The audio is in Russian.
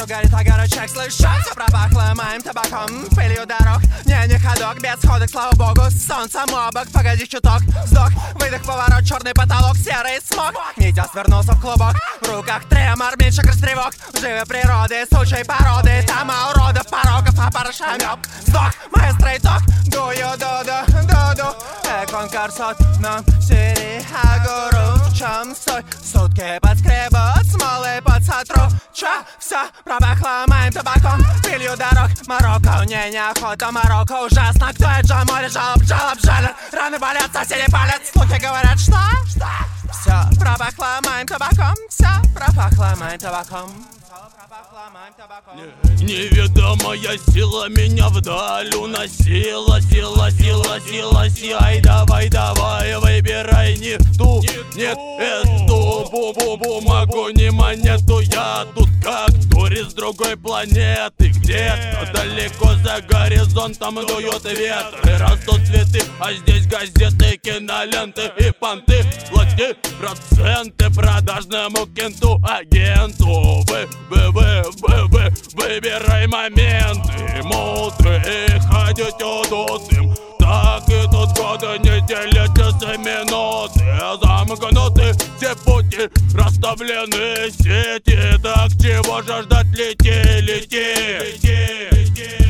ветру горит огорочек. Слышь, все пропахло моим табаком, пылью дорог. Не ходок, без ходок, слава богу. Солнцем обок, погоди чуток. Вздох, выдох, поворот, черный потолок, серый смог. Митя свернулся в клубок, в руках тремор, меньше крастревок. Живе природы, случай породы. Там уродов, пороков, а парашамёк. Вздох, маэстро итог, дую, дуду. Конкурсот нам сири агуру. В чем соль? Сутки подскребут, смолы под сотру. Чё? Все пропахло моим табаком, пылью дорог. Марокко, неохота, Марокко ужасно. Кто это Джамоли, жалоб жалят. Раны болят, соседи палят. Слухи говорят, что? Все пропахло моим табаком, все пропахло моим табаком. Неведомая сила меня вдаль уносила. Ай, давай, выбирай не ту, нет эту. Бу-бу-бу, могу не монету. Я тут как турист с другой планеты. Где-то далеко за горизонтом дует ветер и растут цветы, а здесь газеты, киноленты и понты. Плати проценты продажному кенту, агенту. Выбирай моменты, мудрые, ходить удутым. Так и тут годы, недели, часы, минуты замкнуты, все пути расставлены сети. Так чего же ждать, лети.